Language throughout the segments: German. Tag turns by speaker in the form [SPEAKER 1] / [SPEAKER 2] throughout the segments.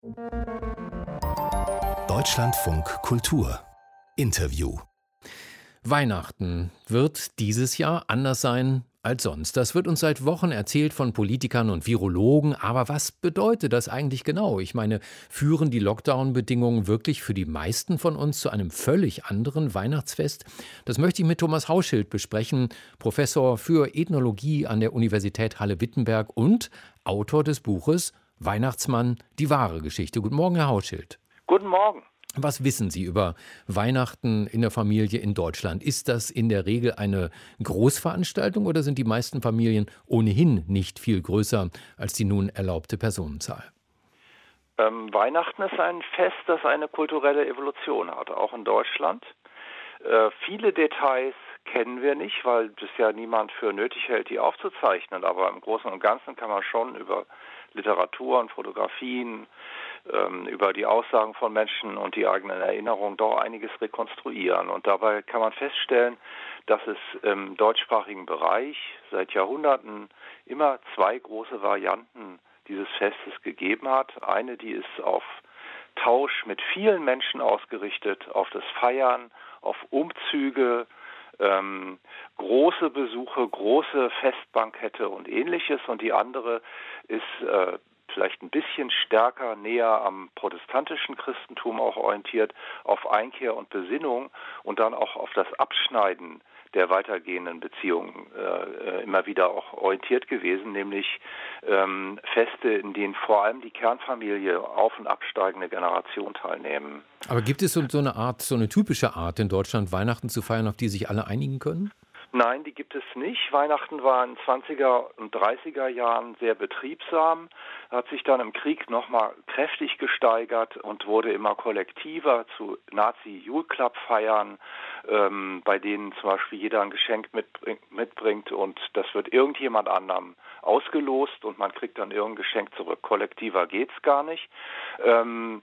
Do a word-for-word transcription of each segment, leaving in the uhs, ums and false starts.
[SPEAKER 1] Deutschlandfunk Kultur Interview.
[SPEAKER 2] Weihnachten wird dieses Jahr anders sein als sonst. Das wird uns seit Wochen erzählt von Politikern und Virologen. Aber was bedeutet das eigentlich genau? Ich meine, führen die Lockdown-Bedingungen wirklich für die meisten von uns zu einem völlig anderen Weihnachtsfest? Das möchte ich mit Thomas Hauschild besprechen, Professor für Ethnologie an der Universität Halle-Wittenberg und Autor des Buches Weihnachtsmann, die wahre Geschichte. Guten Morgen, Herr Hauschild.
[SPEAKER 3] Guten Morgen.
[SPEAKER 2] Was wissen Sie über Weihnachten in der Familie in Deutschland? Ist das in der Regel eine Großveranstaltung oder sind die meisten Familien ohnehin nicht viel größer als die nun erlaubte Personenzahl?
[SPEAKER 3] Ähm, Weihnachten ist ein Fest, das eine kulturelle Evolution hat, auch in Deutschland. Äh, viele Details kennen wir nicht, weil das ja niemand für nötig hält, die aufzuzeichnen. Aber im Großen und Ganzen kann man schon über Literatur und Fotografien, ähm, über die Aussagen von Menschen und die eigenen Erinnerungen doch einiges rekonstruieren. Und dabei kann man feststellen, dass es im deutschsprachigen Bereich seit Jahrhunderten immer zwei große Varianten dieses Festes gegeben hat. Eine, die ist auf Tausch mit vielen Menschen ausgerichtet, auf das Feiern, auf Umzüge, ähm, große Besuche, große Festbankette und ähnliches. Und die andere ist äh, vielleicht ein bisschen stärker näher am protestantischen Christentum auch orientiert, auf Einkehr und Besinnung und dann auch auf das Abschneiden der weitergehenden Beziehungen äh, immer wieder auch orientiert gewesen, nämlich ähm, Feste, in denen vor allem die Kernfamilie auf- und absteigende Generation teilnehmen.
[SPEAKER 2] Aber gibt es so, so eine Art, so eine typische Art in Deutschland, Weihnachten zu feiern, auf die sich alle einigen können?
[SPEAKER 3] Nein, die gibt es nicht. Weihnachten war in den zwanziger und dreißiger Jahren sehr betriebsam, hat sich dann im Krieg nochmal kräftig gesteigert und wurde immer kollektiver zu Nazi-Jule-Club-Feiern, ähm, bei denen zum Beispiel jeder ein Geschenk mitbring, mitbringt und das wird irgendjemand anderem ausgelost und man kriegt dann irgendein Geschenk zurück. Kollektiver geht's gar nicht. Ähm,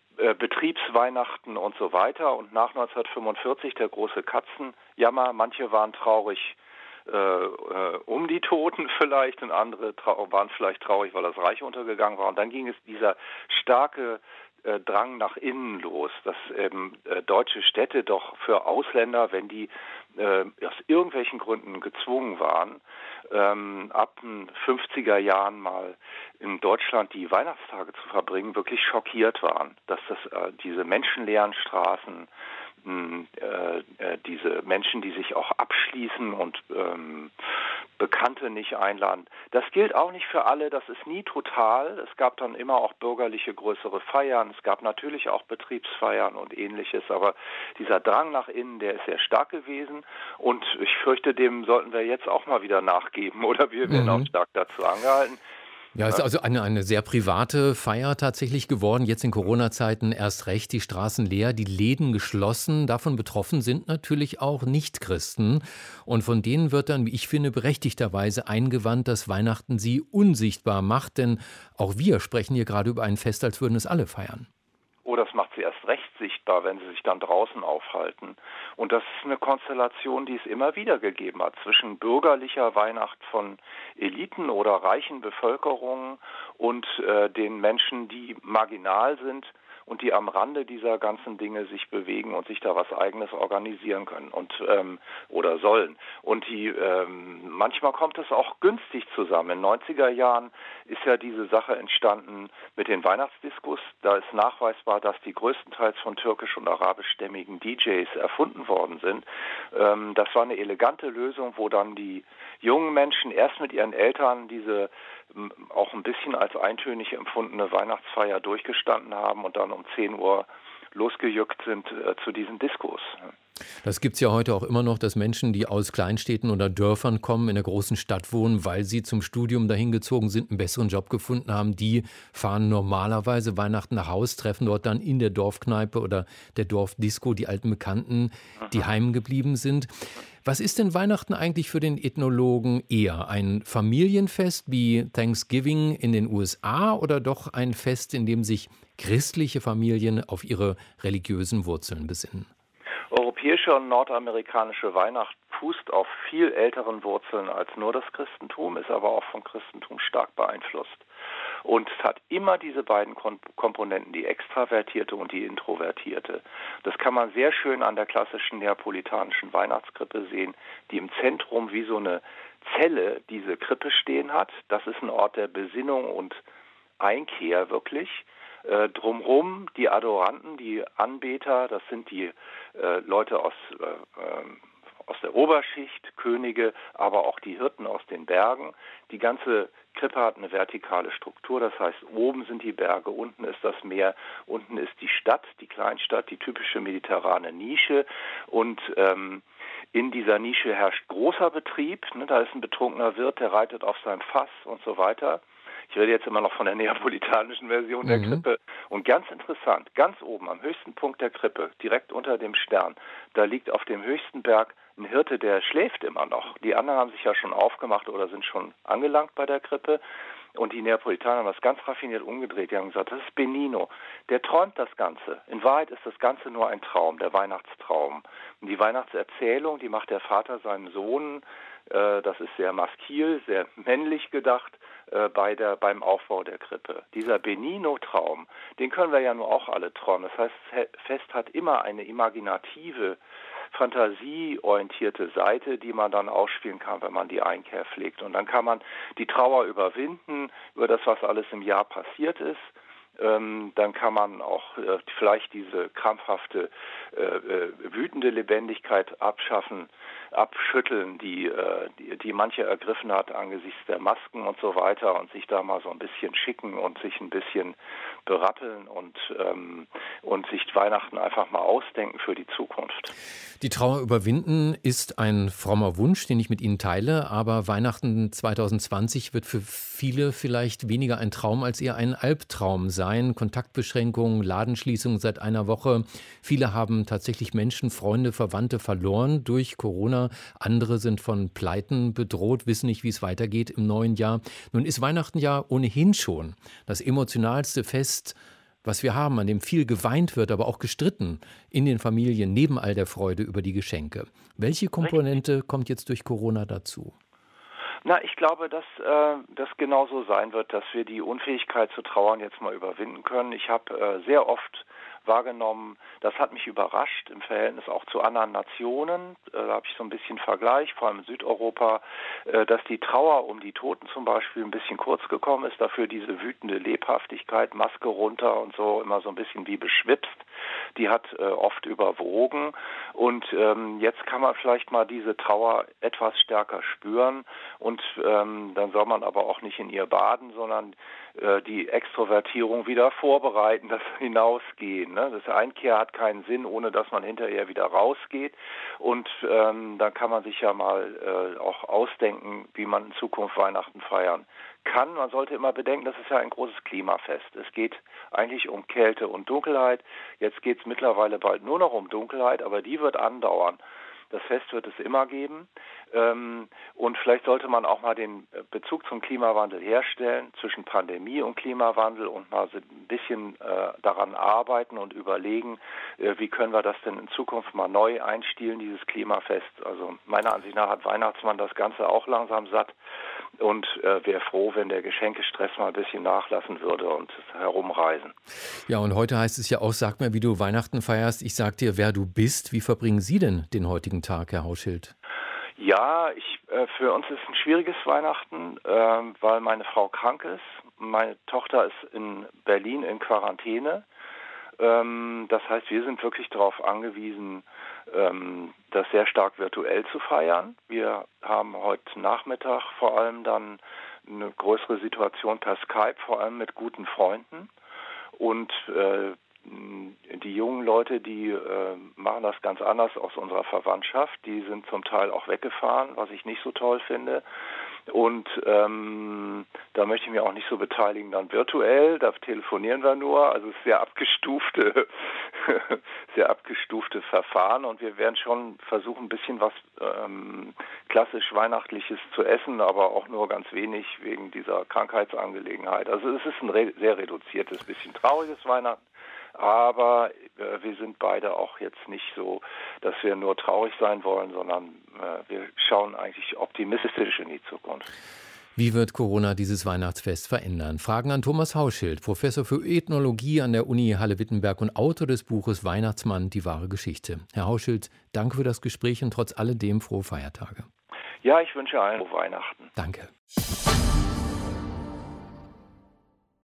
[SPEAKER 3] Betriebsweihnachten und so weiter und nach neunzehnhundertfünfundvierzig der große Katzenjammer. Manche waren traurig äh, äh, um die Toten vielleicht und andere waren vielleicht traurig, weil das Reich untergegangen war. Und dann ging es dieser starke äh, Drang nach innen los, dass eben äh, deutsche Städte doch für Ausländer, wenn die äh, aus irgendwelchen Gründen gezwungen waren, ähm, ab den fünfziger Jahren mal in Deutschland die Weihnachtstage zu verbringen, wirklich schockiert waren, dass das äh, diese menschenleeren Straßen, mh, äh, diese Menschen, die sich auch abschließen und ähm, Bekannte nicht einladen. Das gilt auch nicht für alle, das ist nie total. Es gab dann immer auch bürgerliche größere Feiern, es gab natürlich auch Betriebsfeiern und ähnliches, aber dieser Drang nach innen, der ist sehr stark gewesen und ich fürchte, dem sollten wir jetzt auch mal wieder nachgeben oder wir werden
[SPEAKER 2] Mhm.
[SPEAKER 3] auch stark dazu angehalten.
[SPEAKER 2] Ja, ist also eine, eine sehr private Feier tatsächlich geworden. Jetzt in Corona-Zeiten erst recht, die Straßen leer, die Läden geschlossen. Davon betroffen sind natürlich auch Nichtchristen. Und von denen wird dann, wie ich finde, berechtigterweise eingewandt, dass Weihnachten sie unsichtbar macht. Denn auch wir sprechen hier gerade über ein Fest, als würden es alle feiern.
[SPEAKER 3] Oh, das macht sie erst recht sichtbar, wenn sie sich dann draußen aufhalten. Und das ist eine Konstellation, die es immer wieder gegeben hat, zwischen bürgerlicher Weihnacht von Eliten oder reichen Bevölkerungen und äh, den Menschen, die marginal sind und die am Rande dieser ganzen Dinge sich bewegen und sich da was Eigenes organisieren können und ähm, oder sollen. Und die ähm, manchmal kommt es auch günstig zusammen. In den neunziger Jahren ist ja diese Sache entstanden mit den Weihnachtsdiskos. Da ist nachweisbar, dass die größtenteils von türkisch- und arabischstämmigen D Js erfunden worden sind. Ähm, das war eine elegante Lösung, wo dann die jungen Menschen erst mit ihren Eltern diese auch ein bisschen als eintönig empfundene Weihnachtsfeier durchgestanden haben und dann um zehn Uhr losgejückt sind äh, zu diesen Diskos.
[SPEAKER 2] Das gibt es ja heute auch immer noch, dass Menschen, die aus Kleinstädten oder Dörfern kommen, in der großen Stadt wohnen, weil sie zum Studium dahin gezogen sind, einen besseren Job gefunden haben, die fahren normalerweise Weihnachten nach Haus, treffen dort dann in der Dorfkneipe oder der Dorfdisco die alten Bekannten, die heimgeblieben sind. Was ist denn Weihnachten eigentlich für den Ethnologen eher? Ein Familienfest wie Thanksgiving in den U S A oder doch ein Fest, in dem sich christliche Familien auf ihre religiösen Wurzeln besinnen?
[SPEAKER 3] Europäische und nordamerikanische Weihnacht fußt auf viel älteren Wurzeln als nur das Christentum, ist aber auch vom Christentum stark beeinflusst. Und es hat immer diese beiden Komponenten, die extravertierte und die introvertierte. Das kann man sehr schön an der klassischen neapolitanischen Weihnachtskrippe sehen, die im Zentrum wie so eine Zelle diese Krippe stehen hat. Das ist ein Ort der Besinnung und Einkehr wirklich. Äh, drumherum die Adoranten, die Anbeter, das sind die äh, Leute aus, äh, äh, aus der Oberschicht, Könige, aber auch die Hirten aus den Bergen. Die ganze Krippe hat eine vertikale Struktur, das heißt, oben sind die Berge, unten ist das Meer, unten ist die Stadt, die Kleinstadt, die typische mediterrane Nische und ähm, in dieser Nische herrscht großer Betrieb, ne, da ist ein betrunkener Wirt, der reitet auf seinem Fass und so weiter. Ich rede jetzt immer noch von der neapolitanischen Version der
[SPEAKER 2] Mhm.
[SPEAKER 3] Krippe. Und ganz interessant, ganz oben am höchsten Punkt der Krippe, direkt unter dem Stern, da liegt auf dem höchsten Berg ein Hirte, der schläft immer noch. Die anderen haben sich ja schon aufgemacht oder sind schon angelangt bei der Krippe. Und die Neapolitaner haben das ganz raffiniert umgedreht. Die haben gesagt, das ist Benino. Der träumt das Ganze. In Wahrheit ist das Ganze nur ein Traum, der Weihnachtstraum. Und die Weihnachtserzählung, die macht der Vater seinem Sohn, äh, das ist sehr maskil, sehr männlich gedacht, äh, bei der, beim Aufbau der Krippe. Dieser Benino-Traum, den können wir ja nur auch alle träumen. Das heißt, das Fest hat immer eine imaginative, fantasieorientierte Seite, die man dann ausspielen kann, wenn man die Einkehr pflegt. Und dann kann man die Trauer überwinden über das, was alles im Jahr passiert ist. Ähm, dann kann man auch äh, vielleicht diese krampfhafte, äh, äh, wütende Lebendigkeit abschaffen, abschütteln, die, äh, die, die manche ergriffen hat angesichts der Masken und so weiter und sich da mal so ein bisschen schicken und sich ein bisschen berappeln und, ähm, und sich Weihnachten einfach mal ausdenken für die Zukunft.
[SPEAKER 2] Die Trauer überwinden ist ein frommer Wunsch, den ich mit Ihnen teile, aber Weihnachten zwanzig zwanzig wird für viele vielleicht weniger ein Traum als eher ein Albtraum sein. Kontaktbeschränkungen, Ladenschließungen seit einer Woche. Viele haben tatsächlich Menschen, Freunde, Verwandte verloren durch Corona. Andere sind von Pleiten bedroht, wissen nicht, wie es weitergeht im neuen Jahr. Nun ist Weihnachten ja ohnehin schon das emotionalste Fest, was wir haben, an dem viel geweint wird, aber auch gestritten in den Familien, neben all der Freude über die Geschenke. Welche Komponente kommt jetzt durch Corona dazu?
[SPEAKER 3] Na, ich glaube, dass äh, das genauso sein wird, dass wir die Unfähigkeit zu trauern jetzt mal überwinden können. Ich habe äh, sehr oft wahrgenommen, das hat mich überrascht im Verhältnis auch zu anderen Nationen. Äh, da habe ich so ein bisschen Vergleich, vor allem in Südeuropa, äh, dass die Trauer um die Toten zum Beispiel ein bisschen kurz gekommen ist. Dafür diese wütende Lebhaftigkeit, Maske runter und so, immer so ein bisschen wie beschwipst. Die hat äh, oft überwogen. Und ähm, jetzt kann man vielleicht mal diese Trauer etwas stärker spüren. Und ähm, dann soll man aber auch nicht in ihr baden, sondern äh, die Extrovertierung wieder vorbereiten, das Hinausgehen. Ne? Das Einkehr hat keinen Sinn, ohne dass man hinterher wieder rausgeht. Und ähm, dann kann man sich ja mal äh, auch ausdenken, wie man in Zukunft Weihnachten feiern kann. Man sollte immer bedenken, das ist ja ein großes Klimafest. Es geht eigentlich um Kälte und Dunkelheit. Jetzt geht es mittlerweile bald nur noch um Dunkelheit, aber die wird andauern. Das Fest wird es immer geben. Und vielleicht sollte man auch mal den Bezug zum Klimawandel herstellen zwischen Pandemie und Klimawandel und mal ein bisschen daran arbeiten und überlegen, wie können wir das denn in Zukunft mal neu einstielen, dieses Klimafest. Also meiner Ansicht nach hat Weihnachtsmann das Ganze auch langsam satt und wäre froh, wenn der Geschenkestress mal ein bisschen nachlassen würde und herumreisen.
[SPEAKER 2] Ja, und heute heißt es ja auch, sag mir, wie du Weihnachten feierst. Ich sag dir, wer du bist. Wie verbringen Sie denn den heutigen Tag, Herr Hauschild?
[SPEAKER 3] Ja, ich, äh, für uns ist ein schwieriges Weihnachten, äh, weil meine Frau krank ist. Meine Tochter ist in Berlin in Quarantäne. Ähm, das heißt, wir sind wirklich darauf angewiesen, ähm, das sehr stark virtuell zu feiern. Wir haben heute Nachmittag vor allem dann eine größere Situation per Skype, vor allem mit guten Freunden. Und äh, die jungen Leute, die äh, machen das ganz anders aus unserer Verwandtschaft. Die sind zum Teil auch weggefahren, was ich nicht so toll finde. Und ähm, da möchte ich mich auch nicht so beteiligen dann virtuell. Da telefonieren wir nur. Also es ist sehr abgestufte, sehr abgestufte Verfahren. Und wir werden schon versuchen, ein bisschen was ähm, klassisch Weihnachtliches zu essen, aber auch nur ganz wenig wegen dieser Krankheitsangelegenheit. Also es ist ein re- sehr reduziertes, bisschen trauriges Weihnachten. Aber äh, wir sind beide auch jetzt nicht so, dass wir nur traurig sein wollen, sondern äh, wir schauen eigentlich optimistisch in die Zukunft.
[SPEAKER 2] Wie wird Corona dieses Weihnachtsfest verändern? Fragen an Thomas Hauschild, Professor für Ethnologie an der Uni Halle-Wittenberg und Autor des Buches Weihnachtsmann, die wahre Geschichte. Herr Hauschild, danke für das Gespräch und trotz alledem frohe Feiertage.
[SPEAKER 3] Ja, ich wünsche allen frohe Weihnachten.
[SPEAKER 2] Danke.